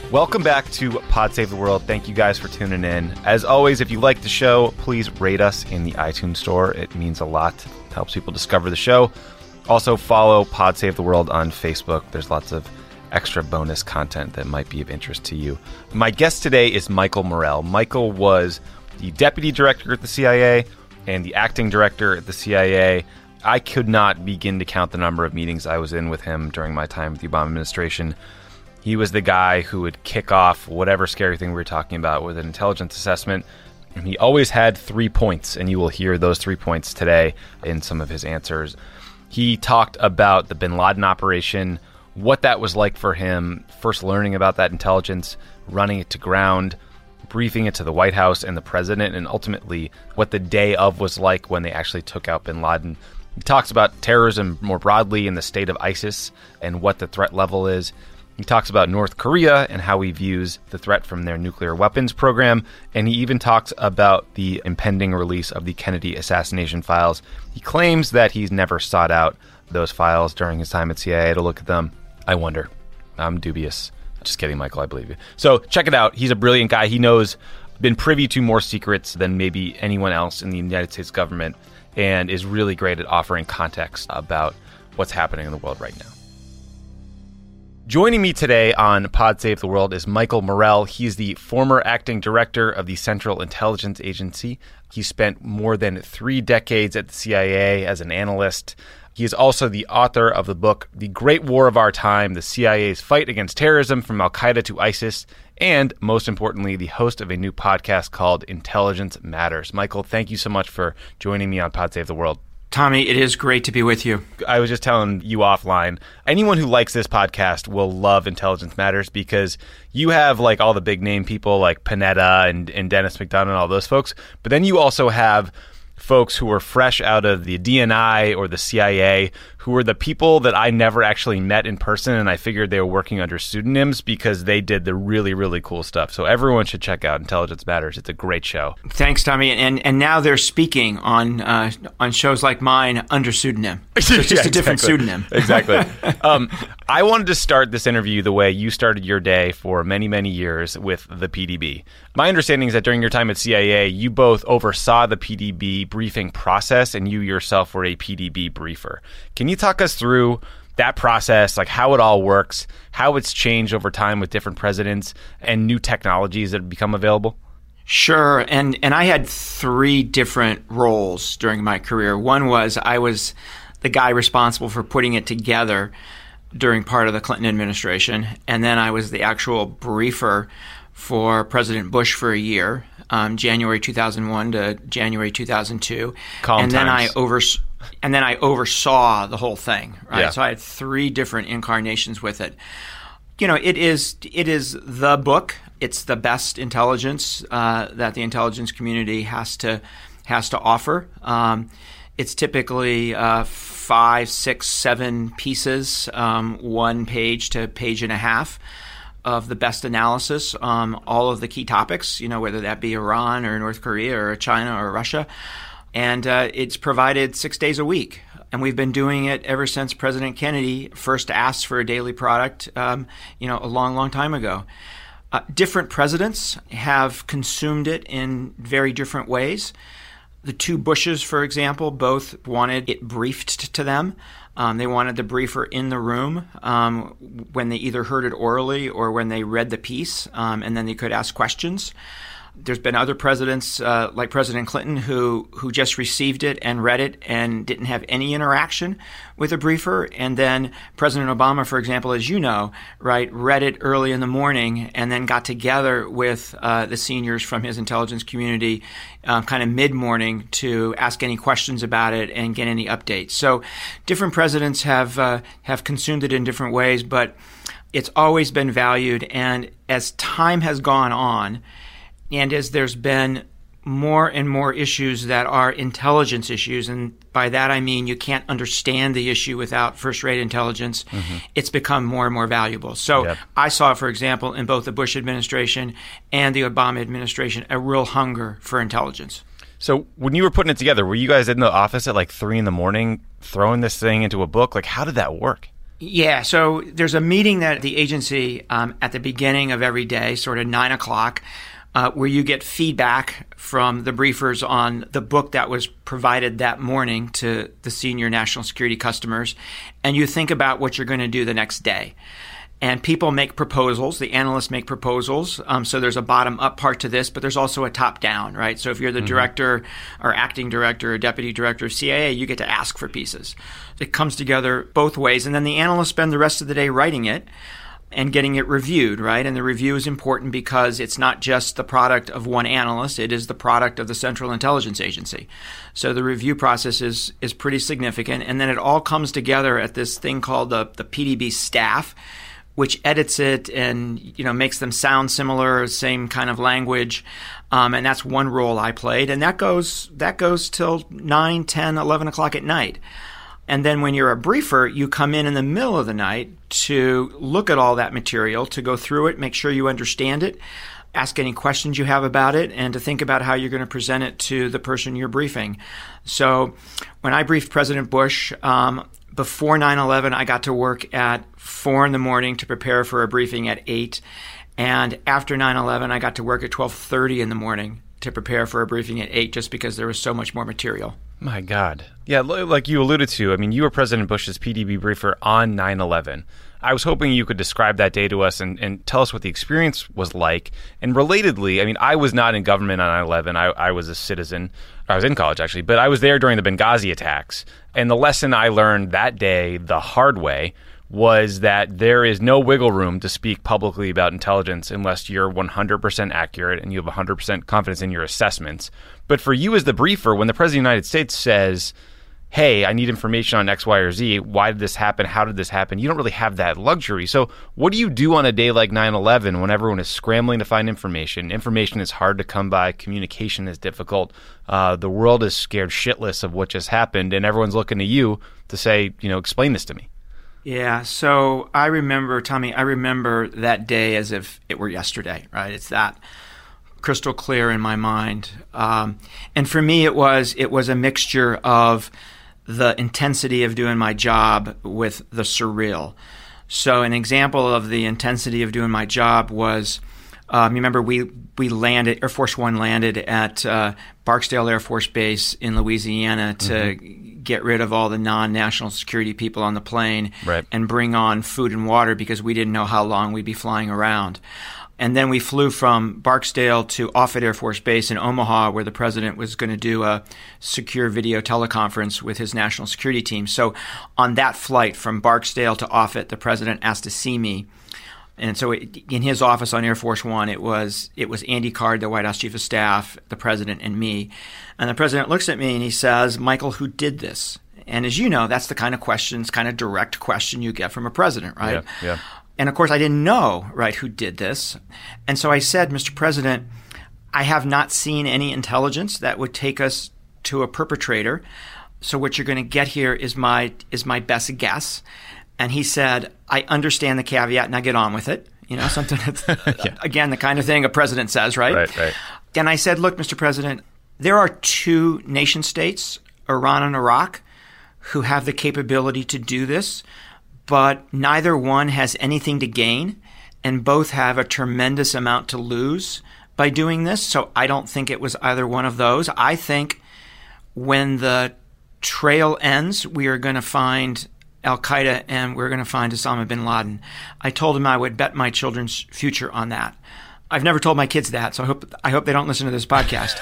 Welcome back to Pod Save the World. Thank you guys for tuning in. As always, if you like the show, please rate us in the iTunes store. It means a lot. It helps people discover the show. Also, follow Pod Save the World on Facebook. There's lots of extra bonus content that might be of interest to you. My guest today is Michael Morell. Michael was the deputy director at the CIA and the acting director at the CIA. I could not begin to count the number of meetings I was in with him during my time with the Obama administration. He was the guy who would kick off whatever scary thing we were talking about with an intelligence assessment. And he always had 3 points, and you will hear those 3 points today in some of his answers. He talked about the bin Laden operation, what that was like for him, first learning about that intelligence, running it to ground, briefing it to the White House and the president, and ultimately what the day of was like when they actually took out bin Laden. He talks about terrorism more broadly and the state of ISIS and what the threat level is. He talks about North Korea and how he views the threat from their nuclear weapons program, and he even talks about the impending release of the Kennedy assassination files. He claims that he's never sought out those files during his time at CIA to look at them. I wonder. I'm dubious. Just kidding, Michael, I believe you. So check it out. He's a brilliant guy. He knows, been privy to more secrets than maybe anyone else in the United States government, and is really great at offering context about what's happening in the world right now. Joining me today on Pod Save the World is Michael Morell. He's the former acting director of the Central Intelligence Agency. He spent more than 3 decades at the CIA as an analyst. He is also the author of the book, The Great War of Our Time, The CIA's Fight Against Terrorism from Al-Qaeda to ISIS, and, most importantly, the host of a new podcast called Intelligence Matters. Michael, thank you so much for joining me on Pod Save the World. Tommy, it is great to be with you. I was just telling you offline, anyone who likes this podcast will love Intelligence Matters because you have like all the big name people like Panetta and Dennis McDonough and all those folks, but then you also have folks who are fresh out of the DNI or the CIA, who are the people that I never actually met in person, and I figured they were working under pseudonyms because they did the really, really cool stuff. So everyone should check out Intelligence Matters. It's a great show. Thanks, Tommy. And now they're speaking on shows like mine under pseudonym. So it's just a different pseudonym. Exactly. I wanted to start this interview the way you started your day for many, many years with the PDB. My understanding is that during your time at CIA, you both oversaw the PDB briefing process, and you yourself were a PDB briefer. Can you talk us through that process, like how it all works, how it's changed over time with different presidents and new technologies that have become available? Sure. And I had 3 different roles during my career. One was I was the guy responsible for putting it together during part of the Clinton administration. And then I was the actual briefer for President Bush for a year, January 2001 to January 2002. Calm times. And then I oversaw the whole thing, right? Yeah. So I had 3 different incarnations with it. You know, it is the book. It's the best intelligence that the intelligence community has to offer. It's typically 5, 6, 7 pieces, 1 page to page and a half of the best analysis, all of the key topics, you know, whether that be Iran or North Korea or China or Russia. And it's provided 6 days a week. And we've been doing it ever since President Kennedy first asked for a daily product, a long, long time ago. Different presidents have consumed it in very different ways. The 2 Bushes, for example, both wanted it briefed to them. They wanted the briefer in the room when they either heard it orally or when they read the piece, and then they could ask questions. There's been other presidents, like President Clinton, who just received it and read it and didn't have any interaction with a briefer. And then President Obama, for example, as you know, right, read it early in the morning and then got together with the seniors from his intelligence community kind of mid-morning to ask any questions about it and get any updates. So different presidents have consumed it in different ways, but it's always been valued. And as time has gone on, and as there's been more and more issues that are intelligence issues, and by that I mean you can't understand the issue without first-rate intelligence, it's become more and more valuable. So I saw, for example, in both the Bush administration and the Obama administration, a real hunger for intelligence. So when you were putting it together, were you guys in the office at like 3 a.m. throwing this thing into a book? Like, how did that work? Yeah, so there's a meeting that the agency at the beginning of every day, sort of 9 o'clock, where you get feedback from the briefers on the book that was provided that morning to the senior national security customers, and you think about what you're going to do the next day. And people make proposals. The analysts make proposals. So there's a bottom-up part to this, but there's also a top-down, right? So if you're the director or acting director or deputy director of CIA, you get to ask for pieces. It comes together both ways. And then the analysts spend the rest of the day writing it and getting it reviewed, right? And the review is important because it's not just the product of one analyst. It is the product of the Central Intelligence Agency. So the review process is pretty significant. And then it all comes together at this thing called the PDB staff, which edits it and makes them sound similar, same kind of language. And that's one role I played. And that goes till 9, 10, 11 o'clock at night. And then when you're a briefer, you come in the middle of the night to look at all that material, to go through it, make sure you understand it, ask any questions you have about it, and to think about how you're going to present it to the person you're briefing. So when I briefed President Bush, before 9/11, I got to work at 4 in the morning to prepare for a briefing at 8. And after 9/11, I got to work at 12:30 in the morning to prepare for a briefing at 8 just because there was so much more material. My God. Yeah, like you alluded to, I mean, you were President Bush's PDB briefer on 9/11. I was hoping you could describe that day to us and tell us what the experience was like. And relatedly, I mean, I was not in government on 9/11. I was a citizen. I was in college, actually, but I was there during the Benghazi attacks. And the lesson I learned that day the hard way was that there is no wiggle room to speak publicly about intelligence unless you're 100% accurate and you have 100% confidence in your assessments. But for you as the briefer, when the President of the United States says, hey, I need information on X, Y, or Z, why did this happen, how did this happen, you don't really have that luxury. So what do you do on a day like 9/11 when everyone is scrambling to find information? Information is hard to come by, communication is difficult, the world is scared shitless of what just happened, and everyone's looking to you to say, explain this to me. Yeah, so I remember, Tommy, that day as if it were yesterday, right? It's that crystal clear in my mind. And for me, it was a mixture of the intensity of doing my job with the surreal. So an example of the intensity of doing my job was, you remember we landed, Air Force One landed at Barksdale Air Force Base in Louisiana to get rid of all the non-national security people on the plane and bring on food and water because we didn't know how long we'd be flying around. And then we flew from Barksdale to Offutt Air Force Base in Omaha, where the president was going to do a secure video teleconference with his national security team. So on that flight from Barksdale to Offutt, the president asked to see me. And so in his office on Air Force One, it was Andy Card, the White House Chief of Staff, the president, and me. And the president looks at me and he says, Michael, who did this? And as you know, that's the kind of direct question you get from a president, right? Yeah. And of course, I didn't know, right, who did this. And so I said, Mr. President, I have not seen any intelligence that would take us to a perpetrator. So what you're going to get here is my best guess. And he said, I understand the caveat, now get on with it. Something that's, again, the kind of thing a president says, right? Right. And I said, look, Mr. President, there are 2 nation states, Iran and Iraq, who have the capability to do this. But neither one has anything to gain, and both have a tremendous amount to lose by doing this. So I don't think it was either one of those. I think when the trail ends, we are going to find al-Qaeda and we're going to find Osama bin Laden. I told him I would bet my children's future on that. I've never told my kids that, so I hope they don't listen to this podcast.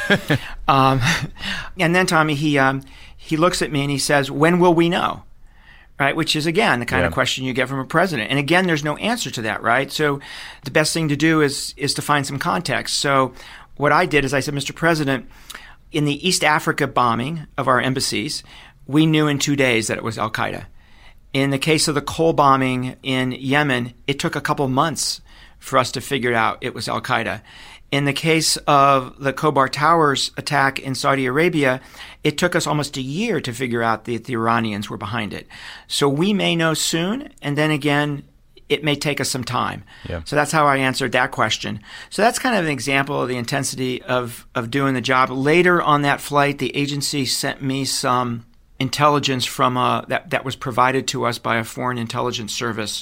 And then, Tommy, he looks at me and he says, when will we know? Right, which is, again, the kind of question you get from a president. And again, there's no answer to that, right? So the best thing to do is to find some context. So what I did is I said, Mr. President, in the East Africa bombing of our embassies, we knew in 2 days that it was al-Qaeda. In the case of the coal bombing in Yemen, it took a couple months for us to figure out it was al-Qaeda. In the case of the Khobar Towers attack in Saudi Arabia, it took us almost a year to figure out that the Iranians were behind it. So we may know soon, and then again, it may take us some time. Yeah. So that's how I answered that question. So that's kind of an example of the intensity of doing the job. Later on that flight, the agency sent me some intelligence from that was provided to us by a foreign intelligence service.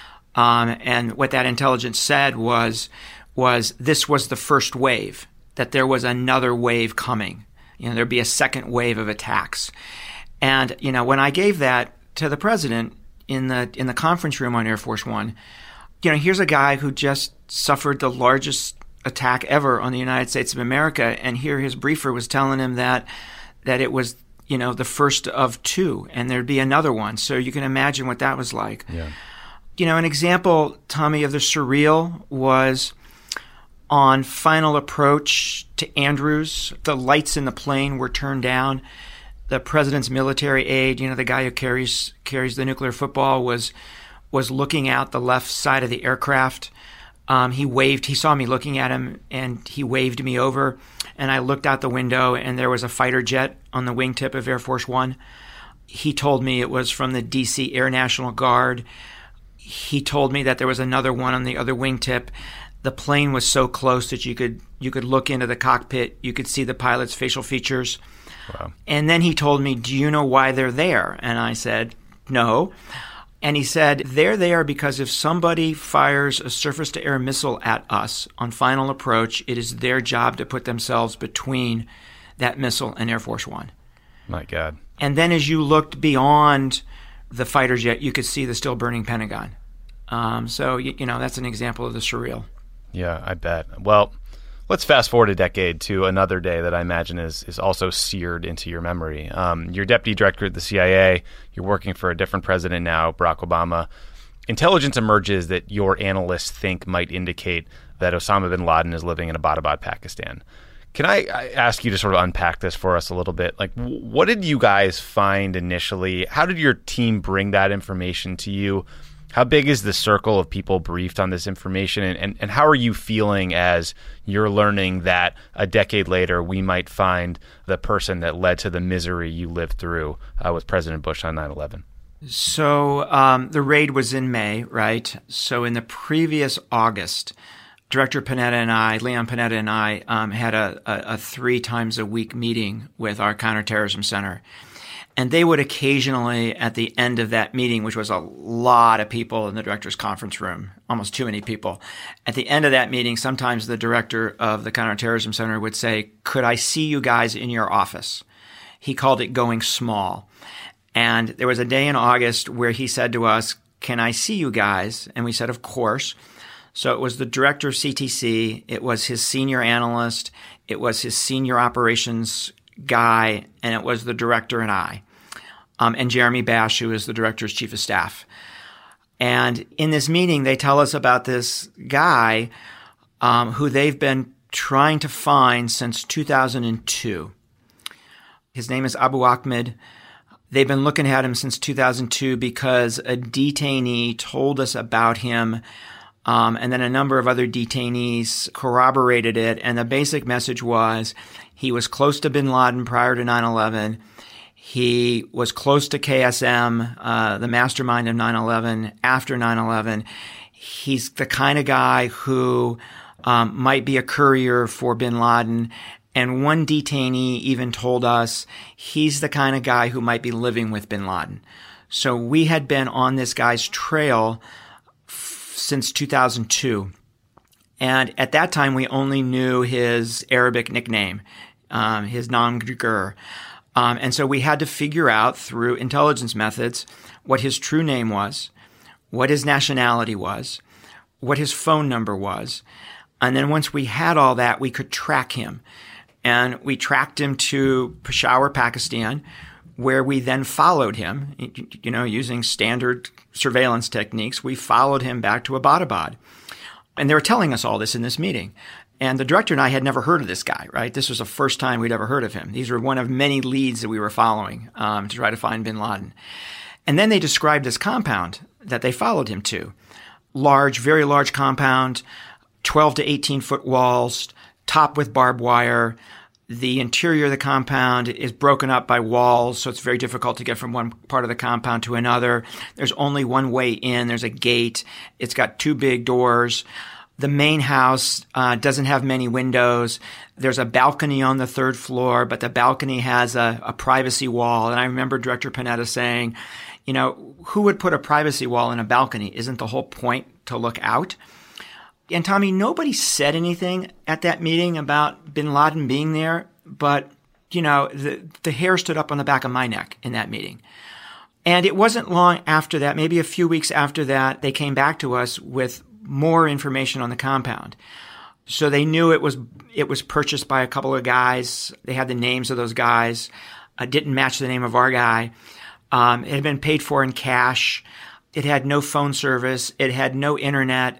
And what that intelligence said was this was the first wave, that there was another wave coming. There'd be a second wave of attacks. And, when I gave that to the president in the conference room on Air Force One, here's a guy who just suffered the largest attack ever on the United States of America, and here his briefer was telling him that it was, the first of two, and there'd be another one. So you can imagine what that was like. Yeah. An example, Tommy, of the surreal was on final approach to Andrews. The lights in the plane were turned down. The president's military aide, the guy who carries the nuclear football, was looking out the left side of the aircraft. He waved. He saw me looking at him, and he waved me over. And I looked out the window, and there was a fighter jet on the wingtip of Air Force One. He told me it was from the D.C. Air National Guard. He told me that there was another one on the other wingtip. The plane was so close that you could look into the cockpit. You could see the pilot's facial features. Wow. And then he told me, "Do you know why they're there?" And I said, "No." And he said, "They're there because if somebody fires a surface-to-air missile at us on final approach, it is their job to put themselves between that missile and Air Force One." My God. And then as you looked beyond the fighter jet, you could see the still burning Pentagon. So that's an example of the surreal. Yeah, I bet. Well, let's fast forward a decade to another day that I imagine is also seared into your memory. You're deputy director at the CIA. You're working for a different president now, Barack Obama. Intelligence emerges that your analysts think might indicate that Osama bin Laden is living in Abbottabad, Pakistan. Can I ask you to sort of unpack this for us a little bit? Like, what did you guys find initially? How did your team bring that information to you? How big is the circle of people briefed on this information? And how are you feeling as you're learning that a decade later we might find the person that led to the misery you lived through with President Bush on 9/11? So the raid was in May, right? So in the previous August, Director Panetta and I, Leon Panetta and I, had a 3 times a week meeting with our counterterrorism center. And they would occasionally, at the end of that meeting, which was a lot of people in the director's conference room, almost too many people, at the end of that meeting, sometimes the director of the counterterrorism center would say, "Could I see you guys in your office?" He called it going small. And there was a day in August where he said to us, "Can I see you guys?" And we said, "Of course." So it was the director of CTC, it was his senior analyst, it was his senior operations guy, and it was the director and I, and Jeremy Bash, who is the director's chief of staff. And in this meeting, they tell us about this guy who they've been trying to find since 2002. His name is Abu Ahmed. They've been looking at him since 2002 because a detainee told us about him, and then a number of other detainees corroborated it. And the basic message was he was close to bin Laden prior to 9/11. He was close to KSM, the mastermind of 9/11, after 9/11. He's the kind of guy who might be a courier for bin Laden. And one detainee even told us he's the kind of guy who might be living with bin Laden. So we had been on this guy's trail since 2002. And at that time, we only knew his Arabic nickname, his Nam Gur. And so we had to figure out through intelligence methods what his true name was, what his nationality was, what his phone number was. And then once we had all that, we could track him. And we tracked him to Peshawar, Pakistan, where we then followed him, using standard surveillance techniques. We followed him back to Abbottabad. And they were telling us all this in this meeting. And the director and I had never heard of this guy, right? This was the first time we'd ever heard of him. These were one of many leads that we were following to try to find bin Laden. And then they described this compound that they followed him to. Large, very large compound, 12 to 18-foot walls, topped with barbed wire. The interior of the compound is broken up by walls, so it's very difficult to get from one part of the compound to another. There's only one way in. There's a gate. It's got 2 big doors. The main house doesn't have many windows. There's a balcony on the third floor, but the balcony has a privacy wall. And I remember Director Panetta saying, who would put a privacy wall in a balcony? Isn't the whole point to look out? And Tommy, nobody said anything at that meeting about bin Laden being there, but, the hair stood up on the back of my neck in that meeting. And it wasn't long after that, maybe a few weeks after that, they came back to us with more information on the compound. So they knew it was purchased by a couple of guys. They had the names of those guys. Didn't match the name of our guy. It had been paid for in cash. It had no phone service. It had no internet.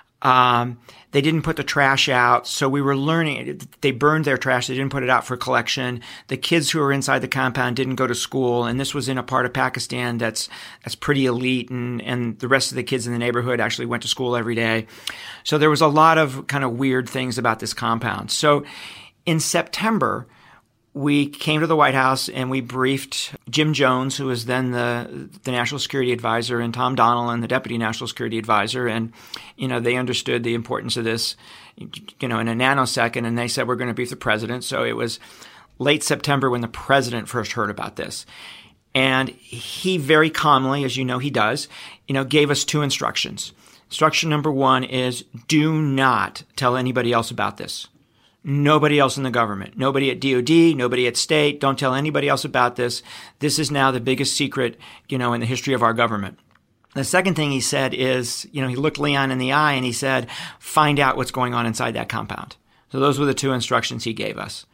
They didn't put the trash out. So we were learning. They burned their trash. They didn't put it out for collection. The kids who were inside the compound didn't go to school. And this was in a part of Pakistan that's pretty elite. And the rest of the kids in the neighborhood actually went to school every day. So there was a lot of kind of weird things about this compound. So in September, we came to the White House and we briefed Jim Jones, who was then the National Security Advisor, and Tom Donilon, the Deputy National Security Advisor. And, they understood the importance of this, in a nanosecond. And they said, we're going to brief the president. So it was late September when the president first heard about this. And he very calmly, as you know he does, gave us two instructions. Instruction number one is do not tell anybody else about this. Nobody else in the government, nobody at DOD, nobody at state, don't tell anybody else about this. This is now the biggest secret, in the history of our government. The second thing he said is, he looked Leon in the eye and he said, find out what's going on inside that compound. So those were the two instructions he gave us.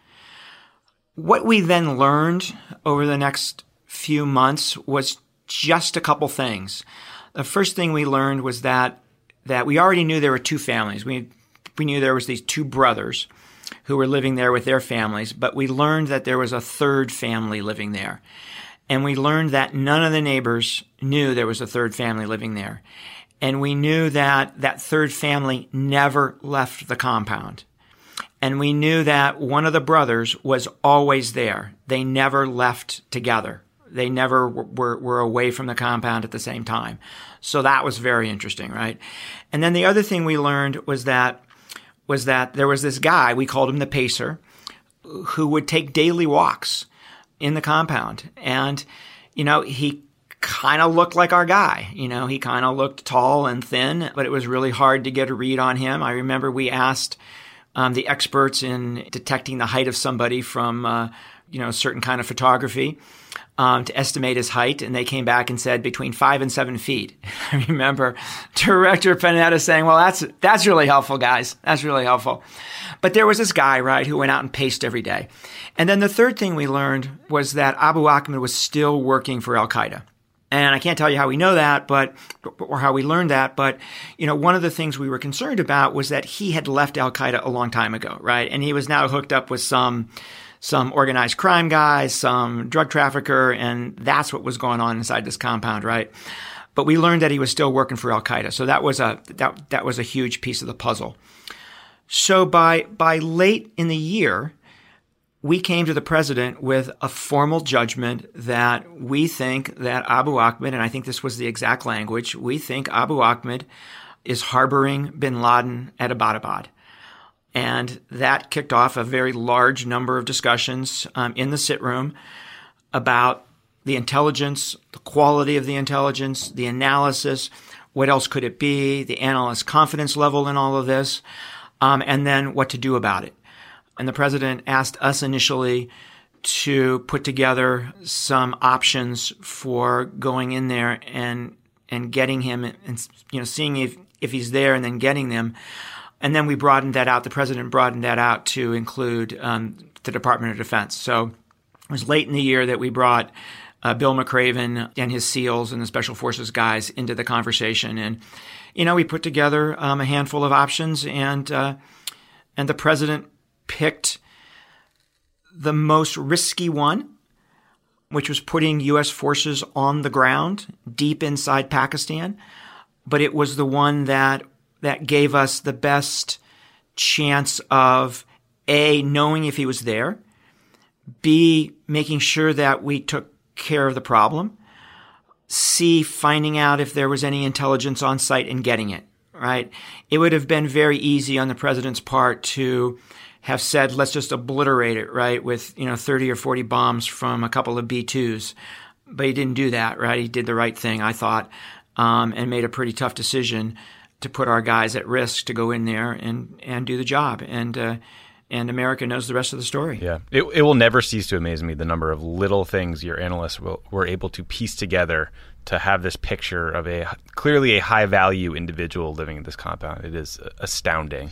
What we then learned over the next few months was just a couple things. The first thing we learned was that we already knew there were two families. We knew there was these two brothers who were living there with their families, but we learned that there was a third family living there. And we learned that none of the neighbors knew there was a third family living there. And we knew that that third family never left the compound. And we knew that one of the brothers was always there. They never left together. They never were away from the compound at the same time. So that was very interesting, right? And then the other thing we learned was that there was this guy, we called him the Pacer, who would take daily walks in the compound. And, he kind of looked like our guy. He kind of looked tall and thin, but it was really hard to get a read on him. I remember we asked the experts in detecting the height of somebody from, a certain kind of photography to estimate his height, and they came back and said between 5 and 7 feet. I remember Director Panetta saying, well, that's really helpful, guys. That's really helpful. But there was this guy, right, who went out and paced every day. And then the third thing we learned was that Abu Ahmed was still working for Al-Qaeda. And I can't tell you how we know that, or how we learned that, but, one of the things we were concerned about was that he had left Al-Qaeda a long time ago, right? And he was now hooked up with some organized crime guys, some drug trafficker, and that's what was going on inside this compound, right? But we learned that he was still working for Al-Qaeda. So that was a huge piece of the puzzle. So by late in the year, we came to the president with a formal judgment that we think that Abu Ahmed, and I think this was the exact language, we think Abu Ahmed is harboring bin Laden at Abbottabad. And that kicked off a very large number of discussions in the sit room about the intelligence, the quality of the intelligence, the analysis, what else could it be, the analyst's confidence level in all of this, and then what to do about it. And the president asked us initially to put together some options for going in there and getting him and seeing if he's there and then getting them. And then we broadened that out. The president broadened that out to include the Department of Defense. So it was late in the year that we brought Bill McRaven and his SEALs and the Special Forces guys into the conversation. And, we put together a handful of options, and the president picked the most risky one, which was putting U.S. forces on the ground deep inside Pakistan. But it was the one that gave us the best chance of A, knowing if he was there, B, making sure that we took care of the problem, C, finding out if there was any intelligence on site and getting it, right? It would have been very easy on the president's part to have said, let's just obliterate it, right, with 30 or 40 bombs from a couple of B-2s. But he didn't do that, right? He did the right thing, I thought, and made a pretty tough decision to put our guys at risk to go in there and do the job. And America knows the rest of the story. Yeah. It will never cease to amaze me the number of little things your analysts were able to piece together to have this picture of clearly a high-value individual living in this compound. It is astounding.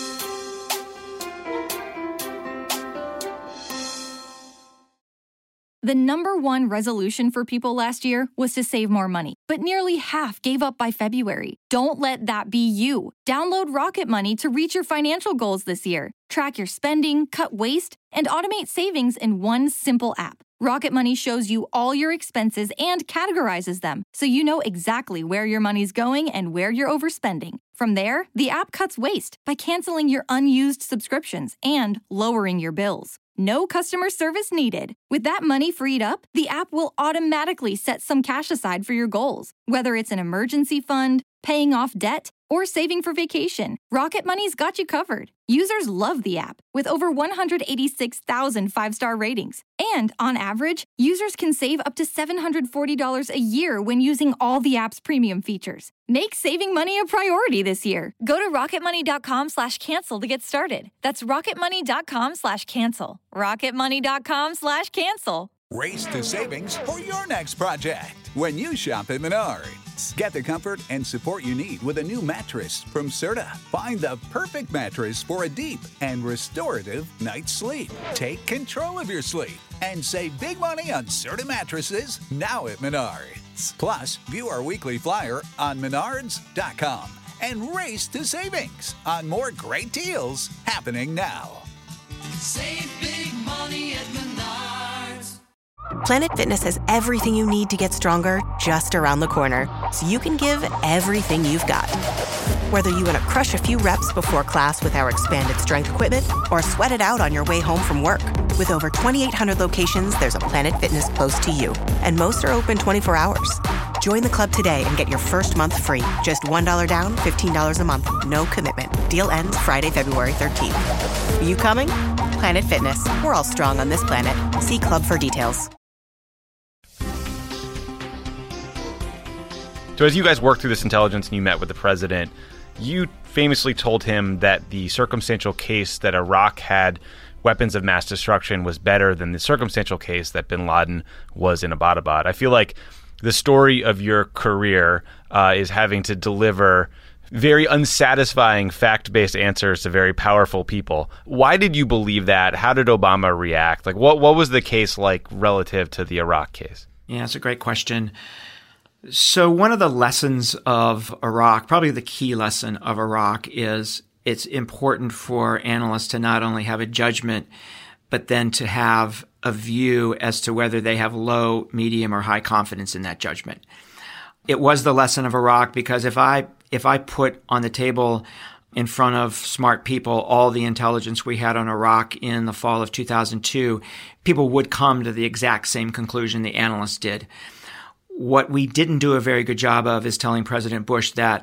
The number one resolution for people last year was to save more money, but nearly half gave up by February. Don't let that be you. Download Rocket Money to reach your financial goals this year. Track your spending, cut waste, and automate savings in one simple app. Rocket Money shows you all your expenses and categorizes them, so you know exactly where your money's going and where you're overspending. From there, the app cuts waste by canceling your unused subscriptions and lowering your bills. No customer service needed. With that money freed up, the app will automatically set some cash aside for your goals, whether it's an emergency fund, paying off debt, or saving for vacation. Rocket Money's got you covered. Users love the app, with over 186,000 five-star ratings. And on average, users can save up to $740 a year when using all the app's premium features. Make saving money a priority this year. Go to rocketmoney.com/cancel to get started. That's rocketmoney.com/cancel. rocketmoney.com/cancel. Race to savings for your next project when you shop at Menards. Get the comfort and support you need with a new mattress from Serta. Find the perfect mattress for a deep and restorative night's sleep. Take control of your sleep and save big money on Serta mattresses now at Menards. Plus, view our weekly flyer on menards.com and race to savings on more great deals happening now. Save big money at Menards. Planet Fitness has everything you need to get stronger just around the corner, so you can give everything you've got. Whether you want to crush a few reps before class with our expanded strength equipment or sweat it out on your way home from work. With over 2,800 locations, there's a Planet Fitness close to you, and most are open 24 hours. Join the club today and get your first month free. Just $1 down, $15 a month. No commitment. Deal ends Friday, February 13th. You coming? Planet Fitness. We're all strong on this planet. See club for details. So as you guys worked through this intelligence and you met with the president, you famously told him that the circumstantial case that Iraq had weapons of mass destruction was better than the circumstantial case that bin Laden was in Abbottabad. I feel like the story of your career is having to deliver very unsatisfying fact-based answers to very powerful people. Why did you believe that? How did Obama react? Like, what was the case like relative to the Iraq case? Yeah, it's a great question. So one of the lessons of Iraq, probably the key lesson of Iraq, is it's important for analysts to not only have a judgment, but then to have a view as to whether they have low, medium, or high confidence in that judgment. It was the lesson of Iraq because if I put on the table in front of smart people all the intelligence we had on Iraq in the fall of 2002, people would come to the exact same conclusion the analysts did. What we didn't do a very good job of is telling President Bush that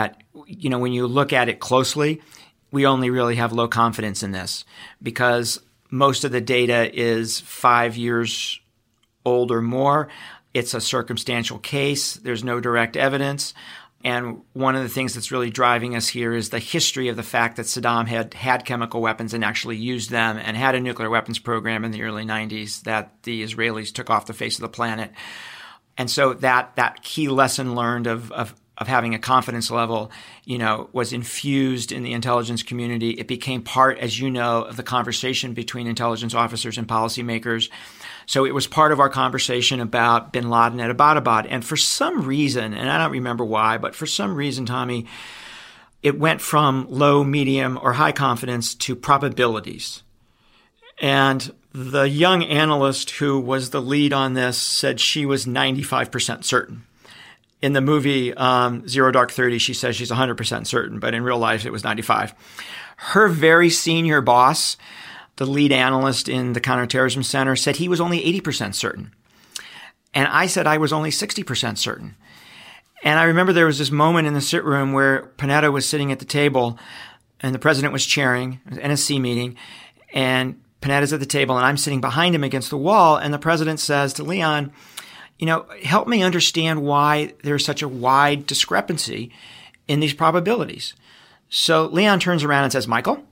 when you look at it closely, we only really have low confidence in this because most of the data is 5 years old or more. It's a circumstantial case. There's no direct evidence. And one of the things that's really driving us here is the history of the fact that Saddam had chemical weapons and actually used them and had a nuclear weapons program in the early 90s that the Israelis took off the face of the planet. And so that key lesson learned of having a confidence level, was infused in the intelligence community. It became part, as you know, of the conversation between intelligence officers and policymakers. So it was part of our conversation about bin Laden at Abbottabad. And for some reason, and I don't remember why, but for some reason, Tommy, it went from low, medium, or high confidence to probabilities. And the young analyst who was the lead on this said she was 95% certain. In the movie Zero Dark 30, she says she's 100% certain, but in real life, it was 95. Her very senior boss, the lead analyst in the Counterterrorism Center, said he was only 80% certain. And I said I was only 60% certain. And I remember there was this moment in the sit room where Panetta was sitting at the table and the president was chairing an NSC meeting, and Panetta's at the table and I'm sitting behind him against the wall, and the president says to Leon, help me understand why there's such a wide discrepancy in these probabilities. So Leon turns around and says, Michael,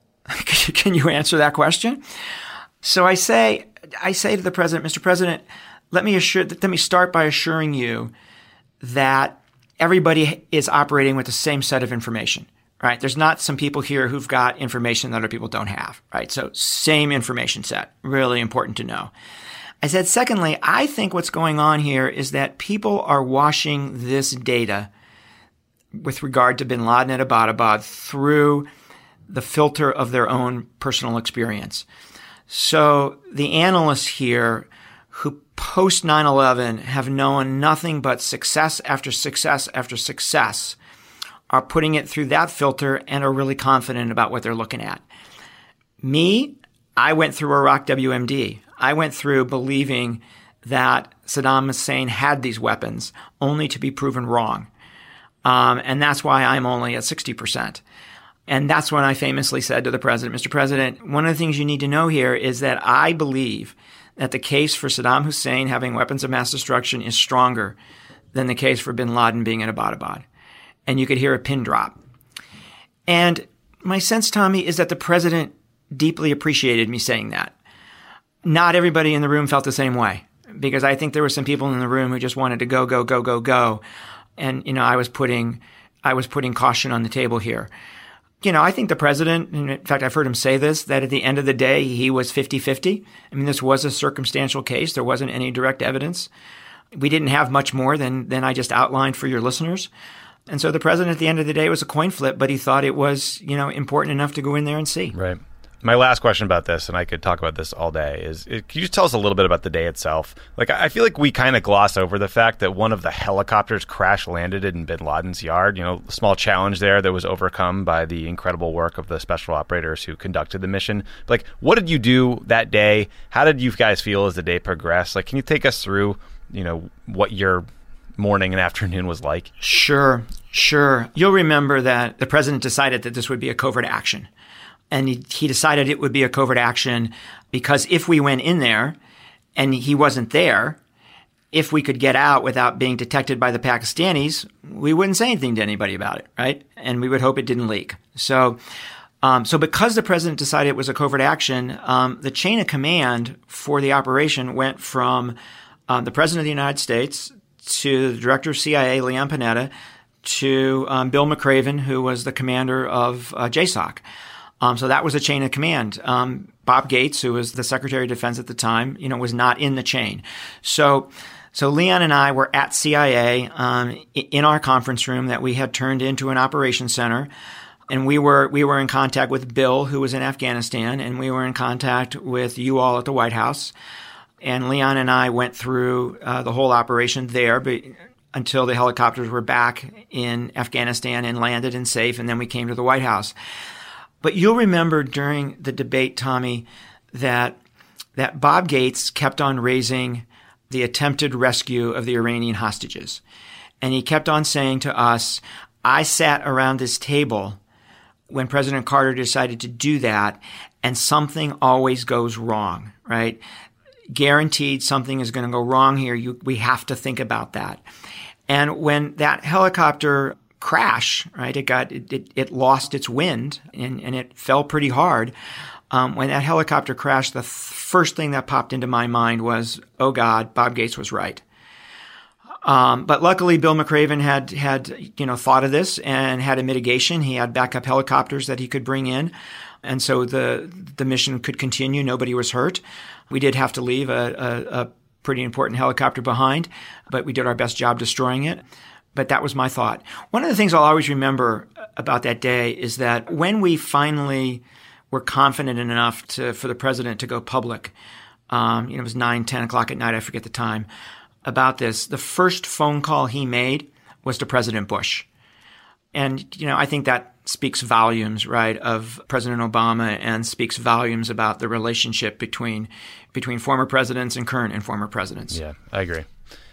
can you answer that question? So I say to the president, Mr. President, let me start by assuring you that everybody is operating with the same set of information, right? There's not some people here who've got information that other people don't have, right? So same information set, really important to know. I said, secondly, I think what's going on here is that people are washing this data with regard to bin Laden and Abbottabad through the filter of their own personal experience. So the analysts here who post 9/11 have known nothing but success after success after success are putting it through that filter and are really confident about what they're looking at. Me, I went through Iraq WMD. I went through believing that Saddam Hussein had these weapons only to be proven wrong. And that's why I'm only at 60%. And that's when I famously said to the president, Mr. President, one of the things you need to know here is that I believe that the case for Saddam Hussein having weapons of mass destruction is stronger than the case for bin Laden being at Abbottabad. And you could hear a pin drop. And my sense, Tommy, is that the president deeply appreciated me saying that. Not everybody in the room felt the same way, because I think there were some people in the room who just wanted to go, go, go, go, go. And, I was putting caution on the table here. I think the president, and in fact, I've heard him say this, that at the end of the day, he was 50-50. I mean, this was a circumstantial case. There wasn't any direct evidence. We didn't have much more than I just outlined for your listeners. And so the president, at the end of the day, it was a coin flip, but he thought it was, important enough to go in there and see. Right. My last question about this, and I could talk about this all day, is can you just tell us a little bit about the day itself? I feel like we kind of gloss over the fact that one of the helicopters crash landed in bin Laden's yard. A small challenge there that was overcome by the incredible work of the special operators who conducted the mission. But, what did you do that day? How did you guys feel as the day progressed? Can you take us through, what your morning and afternoon was like? Sure. You'll remember that the president decided that this would be a covert action. And he decided it would be a covert action because if we went in there and he wasn't there, if we could get out without being detected by the Pakistanis, we wouldn't say anything to anybody about it, right? And we would hope it didn't leak. So because the president decided it was a covert action, the chain of command for the operation went from the president of the United States to the director of CIA, Leon Panetta, to Bill McRaven, who was the commander of JSOC. So that was a chain of command. Bob Gates, who was the Secretary of Defense at the time, was not in the chain. So Leon and I were at CIA in our conference room that we had turned into an operations center, and we were in contact with Bill, who was in Afghanistan, and we were in contact with you all at the White House. And Leon and I went through the whole operation there, until the helicopters were back in Afghanistan and landed and safe, and then we came to the White House. But you'll remember during the debate, Tommy, that Bob Gates kept on raising the attempted rescue of the Iranian hostages. And he kept on saying to us, I sat around this table when President Carter decided to do that, and something always goes wrong, right? Guaranteed something is going to go wrong here. We have to think about that. And when that helicopter crash, right? It lost its wind and it fell pretty hard. When that helicopter crashed, the first thing that popped into my mind was, oh God, Bob Gates was right. But luckily, Bill McRaven had thought of this and had a mitigation. He had backup helicopters that he could bring in, and so the mission could continue. Nobody was hurt. We did have to leave a pretty important helicopter behind, but we did our best job destroying it. But that was my thought. One of the things I'll always remember about that day is that when we finally were confident enough for the president to go public, it was 9, 10 o'clock at night, I forget the time, about this, the first phone call he made was to President Bush. And, I think that speaks volumes, right, of President Obama and speaks volumes about the relationship between former presidents and current and former presidents. Yeah, I agree.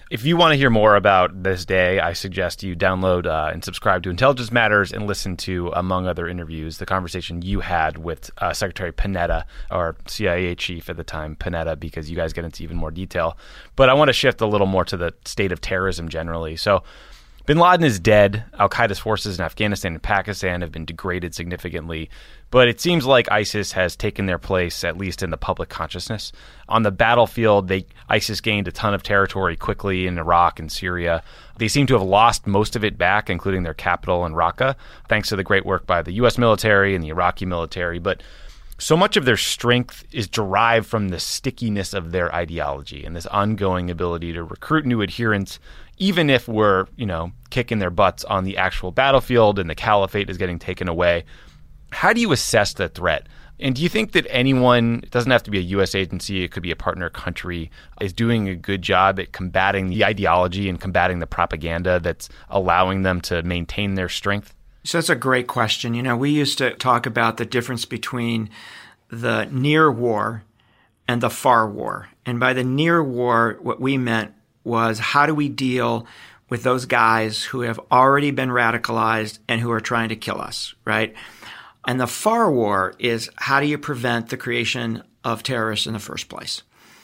If you want to hear more about this day, I suggest you download and subscribe to Intelligence Matters and listen to, among other interviews, the conversation you had with Secretary Panetta, or CIA chief at the time, Panetta, because you guys get into even more detail. But I want to shift a little more to the state of terrorism generally. So bin Laden is dead. Al-Qaeda's forces in Afghanistan and Pakistan have been degraded significantly, but it seems like ISIS has taken their place, at least in the public consciousness. On the battlefield, ISIS gained a ton of territory quickly in Iraq and Syria. They seem to have lost most of it back, including their capital in Raqqa, thanks to the great work by the U.S. military and the Iraqi military. But so much of their strength is derived from the stickiness of their ideology and this ongoing ability to recruit new adherents, even if we're, kicking their butts on the actual battlefield and the caliphate is getting taken away. How do you assess the threat? And do you think that anyone, it doesn't have to be a U.S. agency, it could be a partner country, is doing a good job at combating the ideology and combating the propaganda that's allowing them to maintain their strength? So that's a great question. We used to talk about the difference between the near war and the far war. And by the near war, what we meant was, how do we deal with those guys who have already been radicalized and who are trying to kill us, right? And the far war is, how do you prevent the creation of terrorists in the first place?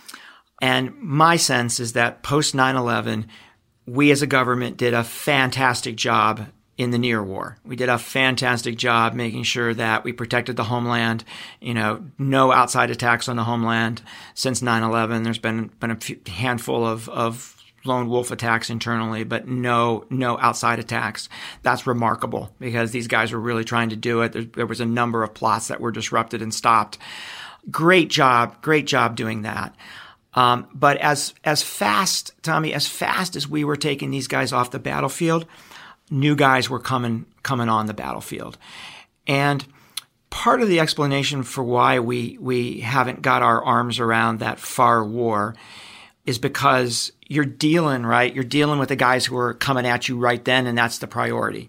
And my sense is that post 9/11, we as a government did a fantastic job in the near war. We did a fantastic job making sure that we protected the homeland, no outside attacks on the homeland. Since 9/11, there's been a handful of lone wolf attacks internally, but no outside attacks. That's remarkable, because these guys were really trying to do it. There was a number of plots that were disrupted and stopped. Great job doing that. But as fast, Tommy, as fast as we were taking these guys off the battlefield, new guys were coming on the battlefield. And part of the explanation for why we haven't got our arms around that far war is because you're dealing with the guys who are coming at you right then, and that's the priority.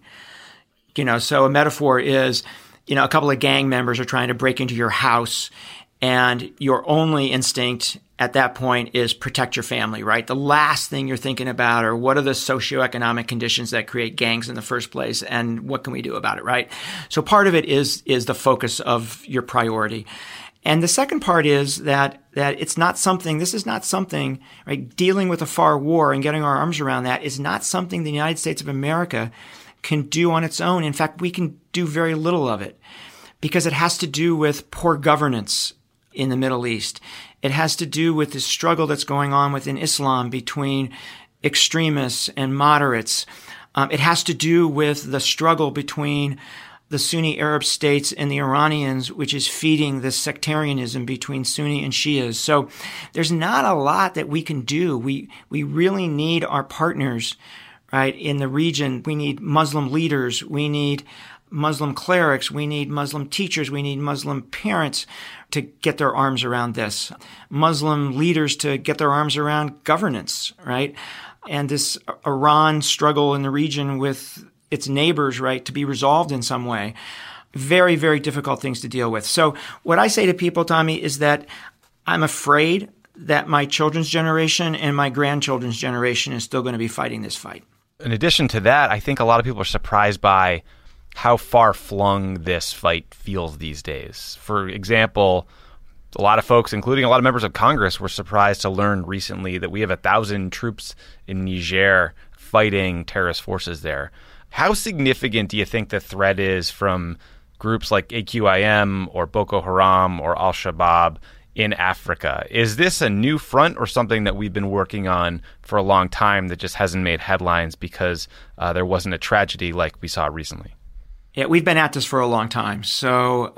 So a metaphor is, a couple of gang members are trying to break into your house, and your only instinct at that point is protect your family, right? The last thing you're thinking about are, what are the socioeconomic conditions that create gangs in the first place, and what can we do about it, right? So part of it is the focus of your priority. And the second part is that this is not something, right? Dealing with a far war and getting our arms around that is not something the United States of America can do on its own. In fact, we can do very little of it, because it has to do with poor governance in the Middle East. It has to do with the struggle that's going on within Islam between extremists and moderates. It has to do with the struggle between the Sunni Arab states and the Iranians, which is feeding this sectarianism between Sunni and Shias. So there's not a lot that we can do. We really need our partners, right, in the region. We need Muslim leaders. We need Muslim clerics. We need Muslim teachers. We need Muslim parents to get their arms around this. Muslim leaders to get their arms around governance, right? And this Iran struggle in the region with its neighbors, right, to be resolved in some way. Very, very difficult things to deal with. So what I say to people, Tommy, is that I'm afraid that my children's generation and my grandchildren's generation is still going to be fighting this fight. In addition to that, I think a lot of people are surprised by how far-flung this fight feels these days. For example, a lot of folks, including a lot of members of Congress, were surprised to learn recently that we have 1,000 troops in Niger fighting terrorist forces there. How significant do you think the threat is from groups like AQIM or Boko Haram or Al-Shabaab in Africa? Is this a new front or something that we've been working on for a long time that just hasn't made headlines because there wasn't a tragedy like we saw recently? Yeah, we've been at this for a long time. So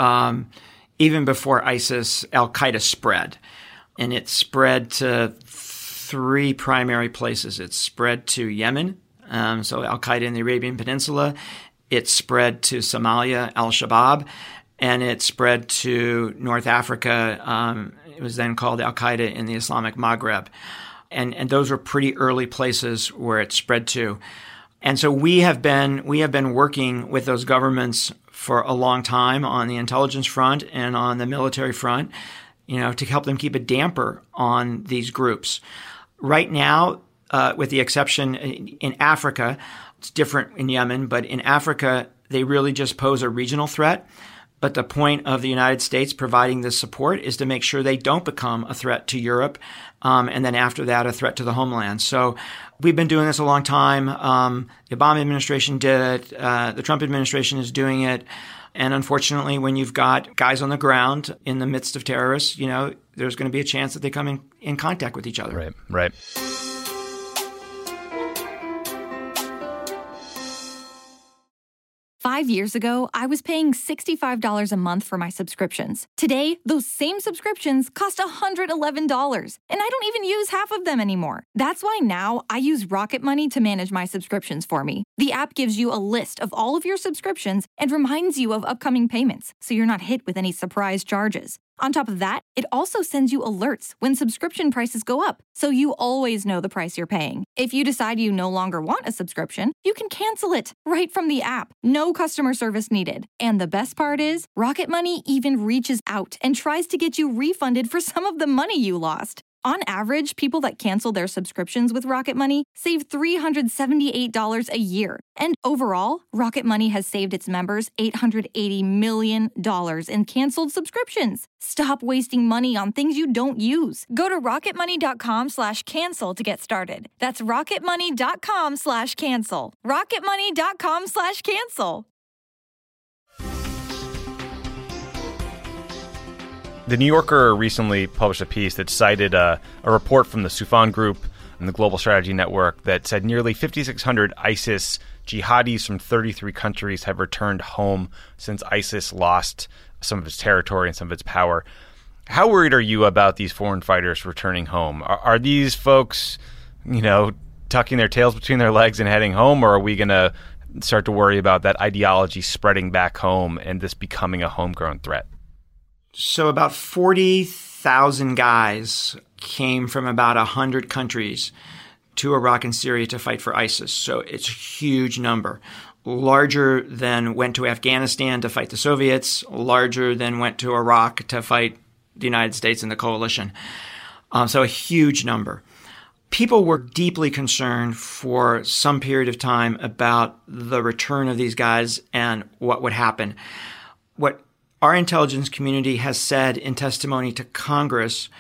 even before ISIS, Al-Qaeda spread. And it spread to three primary places. It spread to Yemen, so Al-Qaeda in the Arabian Peninsula. It spread to Somalia, Al-Shabaab. And it spread to North Africa. It was then called Al-Qaeda in the Islamic Maghreb. And those were pretty early places where it spread to. And so we have been working with those governments for a long time on the intelligence front and on the military front, to help them keep a damper on these groups. Right now, with the exception in Africa. It's different in Yemen, but in Africa, they really just pose a regional threat. But the point of the United States providing this support is to make sure they don't become a threat to Europe, and then after that, a threat to the homeland. So we've been doing this a long time. The Obama administration did it. The Trump administration is doing it. And unfortunately, when you've got guys on the ground in the midst of terrorists, there's going to be a chance that they come in contact with each other. Right. Five years ago, I was paying $65 a month for my subscriptions. Today, those same subscriptions cost $111, and I don't even use half of them anymore. That's why now I use Rocket Money to manage my subscriptions for me. The app gives you a list of all of your subscriptions and reminds you of upcoming payments, so you're not hit with any surprise charges. On top of that, it also sends you alerts when subscription prices go up, so you always know the price you're paying. If you decide you no longer want a subscription, you can cancel it right from the app. No customer service needed. And the best part is, Rocket Money even reaches out and tries to get you refunded for some of the money you lost. On average, people that cancel their subscriptions with Rocket Money save $378 a year. And overall, Rocket Money has saved its members $880 million in canceled subscriptions. Stop wasting money on things you don't use. Go to rocketmoney.com/cancel to get started. That's rocketmoney.com/cancel. rocketmoney.com/cancel. The New Yorker recently published a piece that cited a report from the Soufan Group and the Global Strategy Network that said nearly 5,600 ISIS jihadis from 33 countries have returned home since ISIS lost some of its territory and some of its power. How worried are you about these foreign fighters returning home? Are these folks, tucking their tails between their legs and heading home, or are we going to start to worry about that ideology spreading back home and this becoming a homegrown threat? So about 40,000 guys came from about 100 countries to Iraq and Syria to fight for ISIS. So it's a huge number. Larger than went to Afghanistan to fight the Soviets, larger than went to Iraq to fight the United States and the coalition. So a huge number. People were deeply concerned for some period of time about the return of these guys and what would happen. What our intelligence community has said in testimony to Congress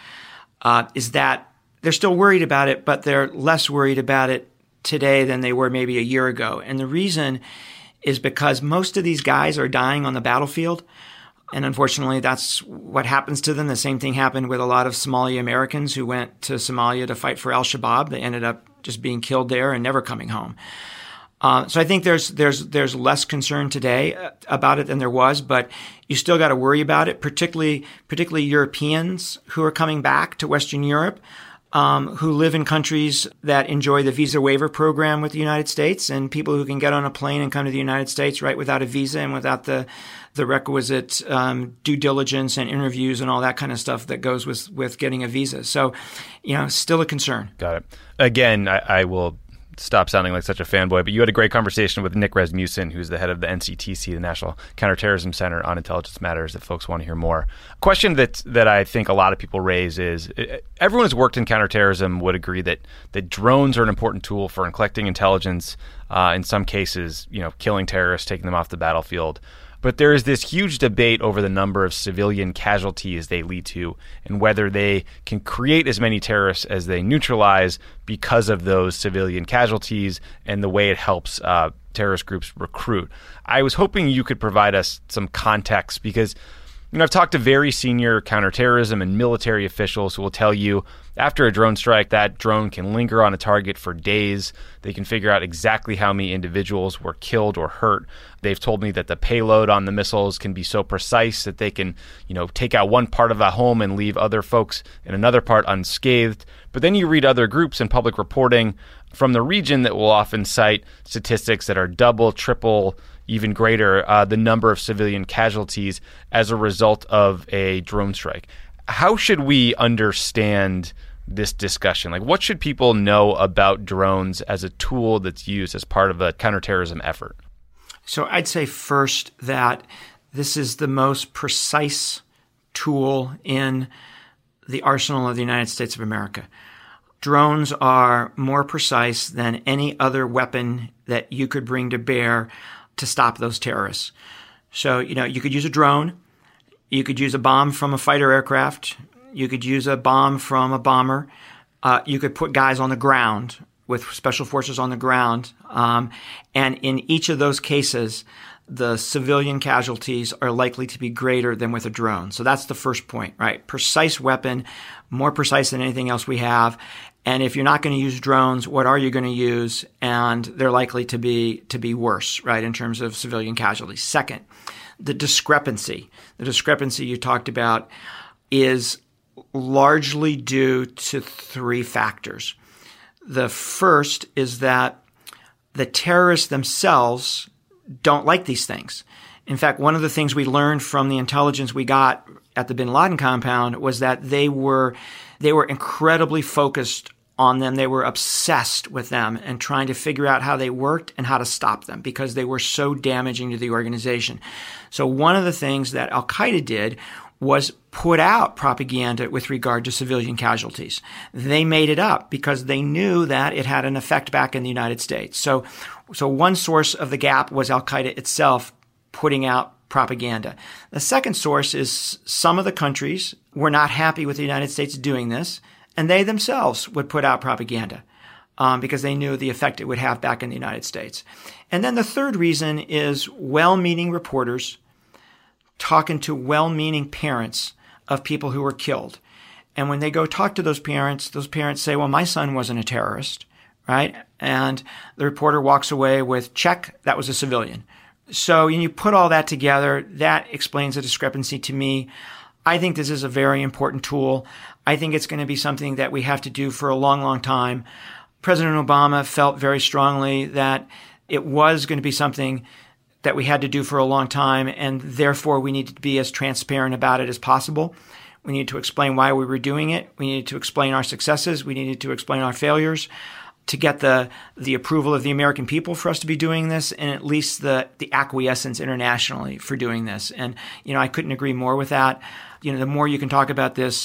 is that they're still worried about it, but they're less worried about it today than they were maybe a year ago. And the reason is because most of these guys are dying on the battlefield. And unfortunately, that's what happens to them. The same thing happened with a lot of Somali Americans who went to Somalia to fight for al-Shabaab. They ended up just being killed there and never coming home. So I think there's less concern today about it than there was, but you still got to worry about it, particularly Europeans who are coming back to Western Europe, who live in countries that enjoy the visa waiver program with the United States, and people who can get on a plane and come to the United States right without a visa and without the requisite due diligence and interviews and all that kind of stuff that goes with getting a visa. So, still a concern. Got it. Again, I will stop sounding like such a fanboy, but you had a great conversation with Nick Rasmussen, who's the head of the NCTC, the National Counterterrorism Center on Intelligence Matters, if folks want to hear more. A question that I think a lot of people raise is, everyone who's worked in counterterrorism would agree that drones are an important tool for collecting intelligence, in some cases, killing terrorists, taking them off the battlefield. But there is this huge debate over the number of civilian casualties they lead to and whether they can create as many terrorists as they neutralize because of those civilian casualties and the way it helps terrorist groups recruit. I was hoping you could provide us some context because I've talked to very senior counterterrorism and military officials who will tell you after a drone strike, that drone can linger on a target for days. They can figure out exactly how many individuals were killed or hurt. They've told me that the payload on the missiles can be so precise that they can, take out one part of a home and leave other folks in another part unscathed. But then you read other groups and public reporting from the region that will often cite statistics that are double, triple, even greater, the number of civilian casualties as a result of a drone strike. How should we understand this discussion? Like, what should people know about drones as a tool that's used as part of a counterterrorism effort? So I'd say first that this is the most precise tool in the arsenal of the United States of America. drones are more precise than any other weapon that you could bring to bear to stop those terrorists. So, you could use a drone, you could use a bomb from a fighter aircraft, you could use a bomb from a bomber, you could put guys on the ground with special forces on the ground. And in each of those cases, the civilian casualties are likely to be greater than with a drone. So that's the first point, right? Precise weapon, more precise than anything else we have. And if you're not going to use drones, what are you going to use? And they're likely to be worse, right, in terms of civilian casualties. Second, the discrepancy. The discrepancy you talked about is largely due to three factors. The first is that the terrorists themselves don't like these things. In fact, one of the things we learned from the intelligence we got at the bin Laden compound was that they were incredibly focused on them. They were obsessed with them and trying to figure out how they worked and how to stop them because they were so damaging to the organization. So one of the things that Al-Qaeda did was put out propaganda with regard to civilian casualties. They made it up because they knew that it had an effect back in the United States. So one source of the gap was Al-Qaeda itself putting out propaganda. The second source is some of the countries were not happy with the United States doing this, and they themselves would put out propaganda because they knew the effect it would have back in the United States. And then the third reason is well-meaning reporters talking to well-meaning parents of people who were killed. And when they go talk to those parents say, well, my son wasn't a terrorist, right? And the reporter walks away with, check, that was a civilian. So when you put all that together, that explains the discrepancy to me. I think this is a very important tool. I think it's going to be something that we have to do for a long, long time. President Obama felt very strongly that it was going to be something that we had to do for a long time, and therefore we needed to be as transparent about it as possible. We needed to explain why we were doing it. We needed to explain our successes. We needed to explain our failures to get the approval of the American people for us to be doing this, and at least the acquiescence internationally for doing this. And, I couldn't agree more with that. The more you can talk about this,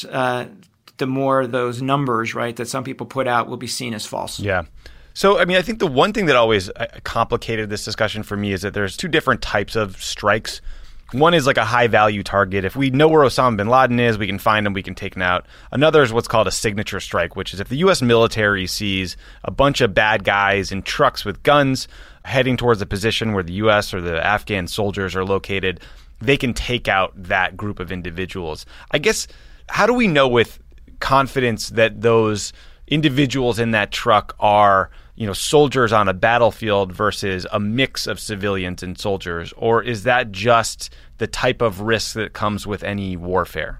the more those numbers, right, that some people put out will be seen as false. Yeah. So, I think the one thing that always complicated this discussion for me is that there's two different types of strikes. One is like a high-value target. If we know where Osama bin Laden is, we can find him, we can take him out. Another is what's called a signature strike, which is if the U.S. military sees a bunch of bad guys in trucks with guns heading towards a position where the U.S. or the Afghan soldiers are located, they can take out that group of individuals. I guess, how do we know with confidence that those individuals in that truck are soldiers on a battlefield versus a mix of civilians and soldiers? Or is that just the type of risk that comes with any warfare?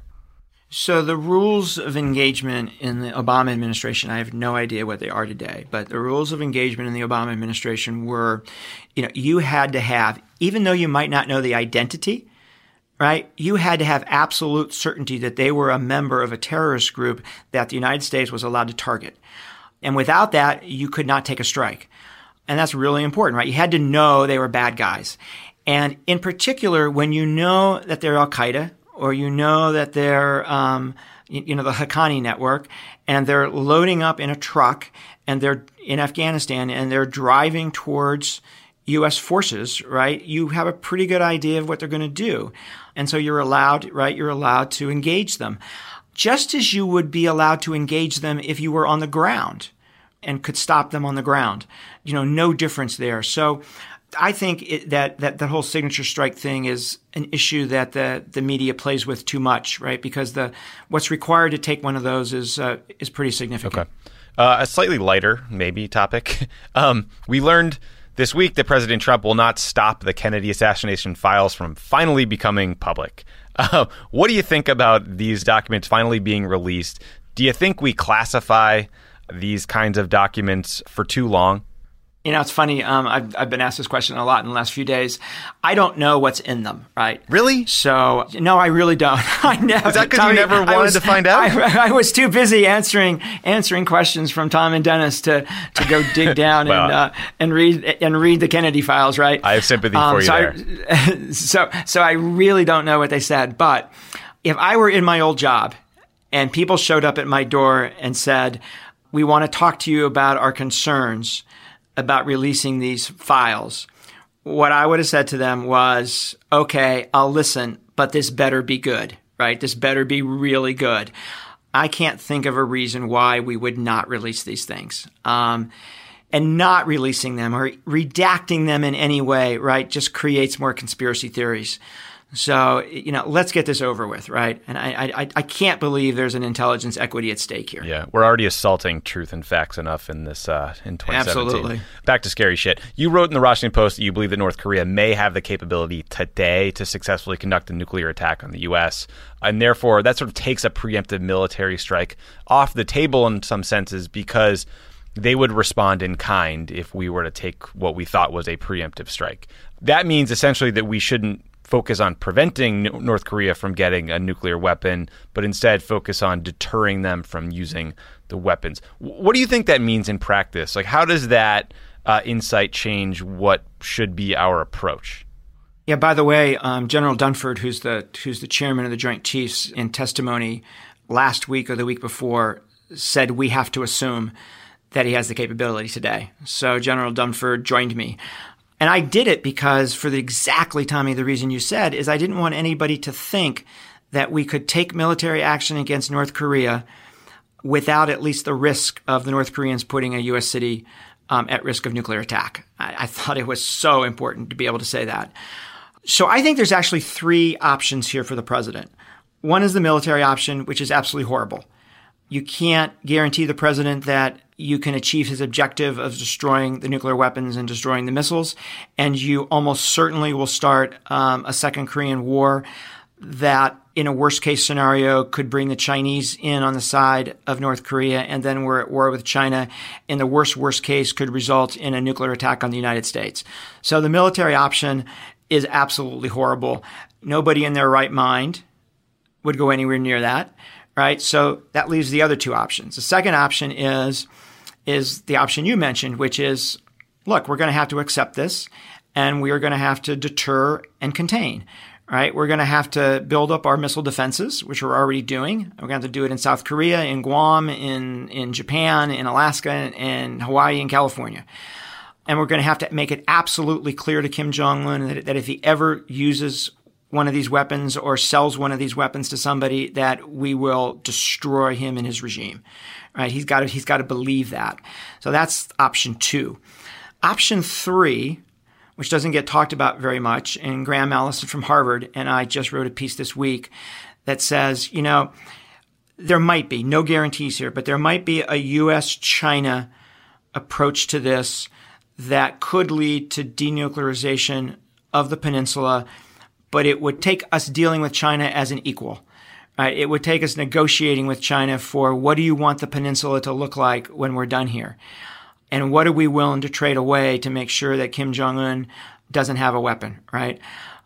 So the rules of engagement in the Obama administration, I have no idea what they are today, but the rules of engagement in the Obama administration were, you had to have, even though you might not know the identity, right, you had to have absolute certainty that they were a member of a terrorist group that the United States was allowed to target. And without that, you could not take a strike. And that's really important, right? You had to know they were bad guys. And in particular, when you know that they're Al-Qaeda, or you know that they're, the Haqqani network, and they're loading up in a truck, and they're in Afghanistan, and they're driving towards U.S. forces, right? You have a pretty good idea of what they're going to do. And so you're allowed, right? You're allowed to engage them. Just as you would be allowed to engage them if you were on the ground and could stop them on the ground. No difference there. So I think that whole signature strike thing is an issue that the media plays with too much, right? Because what's required to take one of those is pretty significant. Okay. A slightly lighter, maybe, topic. We learned this week that President Trump will not stop the Kennedy assassination files from finally becoming public. What do you think about these documents finally being released? Do you think we classify these kinds of documents for too long? It's funny. I've been asked this question a lot in the last few days. I don't know what's in them, right? Really? So, no, I really don't. I never. Is that because you never wanted to find out? I was too busy answering questions from Tom and Dennis to go dig down well, and read the Kennedy files, right? I have sympathy for you there. So I really don't know what they said. But if I were in my old job and people showed up at my door and said, we want to talk to you about our concerns about releasing these files. What I would have said to them was, okay, I'll listen, but this better be good, right? This better be really good. I can't think of a reason why we would not release these things. And not releasing them or redacting them in any way, right, just creates more conspiracy theories. So, let's get this over with, right? And I can't believe there's an intelligence equity at stake here. Yeah, we're already assaulting truth and facts enough in this in 2017. Absolutely. Back to scary shit. You wrote in the Washington Post that you believe that North Korea may have the capability today to successfully conduct a nuclear attack on the U.S., and therefore that sort of takes a preemptive military strike off the table in some senses because they would respond in kind if we were to take what we thought was a preemptive strike. That means essentially that we shouldn't focus on preventing North Korea from getting a nuclear weapon, but instead focus on deterring them from using the weapons. What do you think that means in practice? Like, how does that insight change what should be our approach? Yeah, by the way, General Dunford, who's the chairman of the Joint Chiefs, in testimony last week or the week before, said we have to assume that he has the capability today. So General Dunford joined me. And I did it because Tommy, the reason you said is I didn't want anybody to think that we could take military action against North Korea without at least the risk of the North Koreans putting a U.S. city at risk of nuclear attack. I thought it was so important to be able to say that. So I think there's actually three options here for the president. One is the military option, which is absolutely horrible. You can't guarantee the president that you can achieve his objective of destroying the nuclear weapons and destroying the missiles, and you almost certainly will start a second Korean War that, in a worst-case scenario, could bring the Chinese in on the side of North Korea, and then we're at war with China. In the worst case, could result in a nuclear attack on the United States. So the military option is absolutely horrible. Nobody in their right mind would go anywhere near that. Right, so that leaves the other two options. The second option is the option you mentioned, which is, look, we're going to have to accept this, and we are going to have to deter and contain. Right, we're going to have to build up our missile defenses, which we're already doing. We're going to have to do it in South Korea, in Guam, in Japan, in Alaska, and Hawaii, and California. And we're going to have to make it absolutely clear to Kim Jong-un that if he ever uses one of these weapons or sells one of these weapons to somebody, that we will destroy him and his regime. Right? He's got to believe that. So that's option two. Option three, which doesn't get talked about very much, and Graham Allison from Harvard and I just wrote a piece this week that says, there might be, no guarantees here, but there might be a U.S.-China approach to this that could lead to denuclearization of the peninsula, but it would take us dealing with China as an equal. Right? It would take us negotiating with China for what do you want the peninsula to look like when we're done here? And what are we willing to trade away to make sure that Kim Jong-un doesn't have a weapon, right?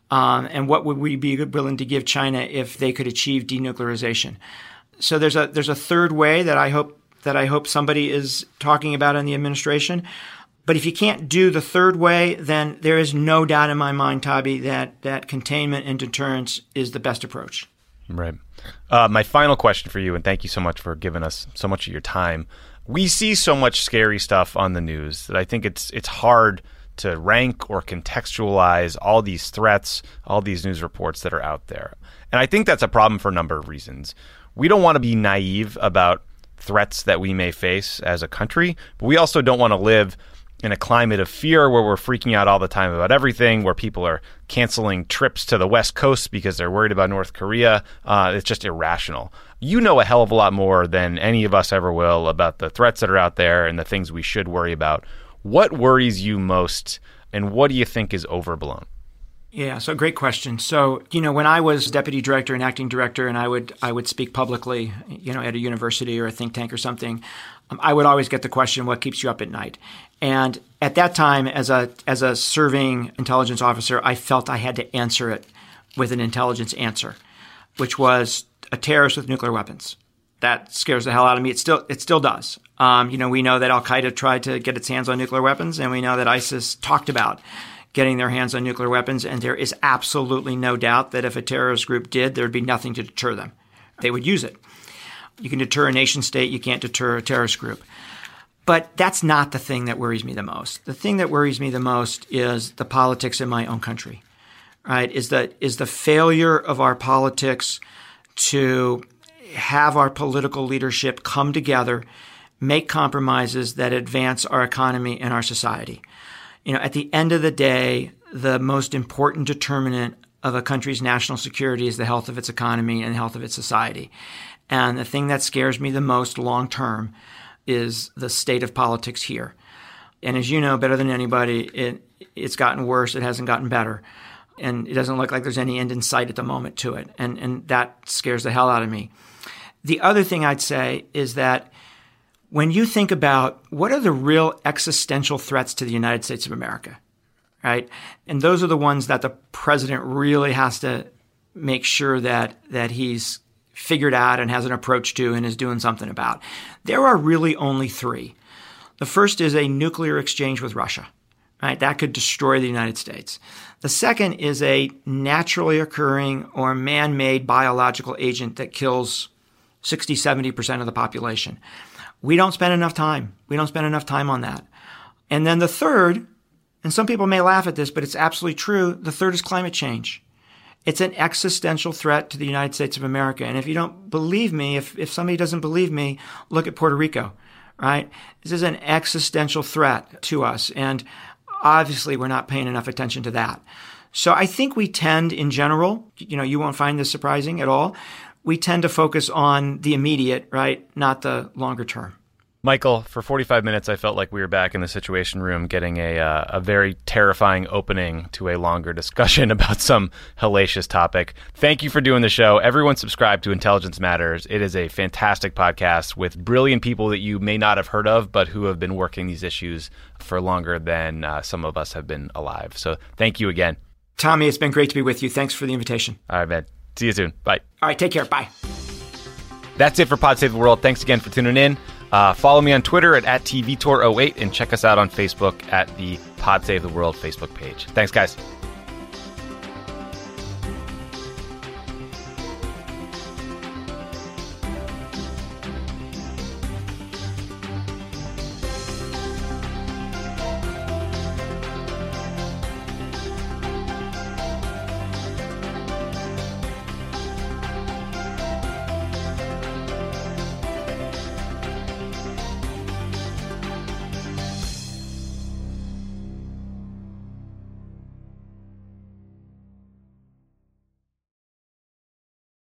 And what would we be willing to give China if they could achieve denuclearization? So there's a third way that I hope somebody is talking about in the administration. But if you can't do the third way, then there is no doubt in my mind, Tabi, that containment and deterrence is the best approach. Right. My final question for you, and thank you so much for giving us so much of your time. We see so much scary stuff on the news that I think it's hard to rank or contextualize all these threats, all these news reports that are out there. And I think that's a problem for a number of reasons. We don't want to be naive about threats that we may face as a country, but we also don't want to live in a climate of fear where we're freaking out all the time about everything, where people are canceling trips to the West Coast because they're worried about North Korea. It's just irrational. You know a hell of a lot more than any of us ever will about the threats that are out there and the things we should worry about. What worries you most, and what do you think is overblown? Yeah, so great question. So, when I was deputy director and acting director, and I would speak publicly, at a university or a think tank or something, I would always get the question, what keeps you up at night? And at that time, as a serving intelligence officer, I felt I had to answer it with an intelligence answer, which was a terrorist with nuclear weapons. That scares the hell out of me. It still does. We know that Al-Qaeda tried to get its hands on nuclear weapons, and we know that ISIS talked about getting their hands on nuclear weapons, and there is absolutely no doubt that if a terrorist group did, there would be nothing to deter them. They would use it. You can deter a nation state. You can't deter a terrorist group. But that's not the thing that worries me the most. The thing that worries me the most is the politics in my own country, right? Is the failure of our politics to have our political leadership come together, make compromises that advance our economy and our society. At the end of the day, the most important determinant of a country's national security is the health of its economy and the health of its society. And the thing that scares me the most long term is the state of politics here. And as you know better than anybody, it's gotten worse. It hasn't gotten better. And it doesn't look like there's any end in sight at the moment to it. And that scares the hell out of me. The other thing I'd say is that when you think about what are the real existential threats to the United States of America, right? And those are the ones that the president really has to make sure that he's figured out and has an approach to and is doing something about. There are really only three. The first is a nuclear exchange with Russia, right? That could destroy the United States. The second is a naturally occurring or man-made biological agent that kills 60, 70% of the population. We don't spend enough time. We don't spend enough time on that. And then the third, and some people may laugh at this, but it's absolutely true, the third is climate change. It's an existential threat to the United States of America. And if you don't believe me, if somebody doesn't believe me, look at Puerto Rico, right? This is an existential threat to us. And obviously, we're not paying enough attention to that. So I think we tend, in general, you won't find this surprising at all, we tend to focus on the immediate, right, not the longer term. Michael, for 45 minutes, I felt like we were back in the Situation Room getting a very terrifying opening to a longer discussion about some hellacious topic. Thank you for doing the show. Everyone subscribe to Intelligence Matters. It is a fantastic podcast with brilliant people that you may not have heard of, but who have been working these issues for longer than some of us have been alive. So thank you again. Tommy, it's been great to be with you. Thanks for the invitation. All right, man. See you soon. Bye. All right, take care. Bye. That's it for Pod Save the World. Thanks again for tuning in. Follow me on Twitter at @TVTor08 and check us out on Facebook at the Pod Save the World Facebook page. Thanks, guys.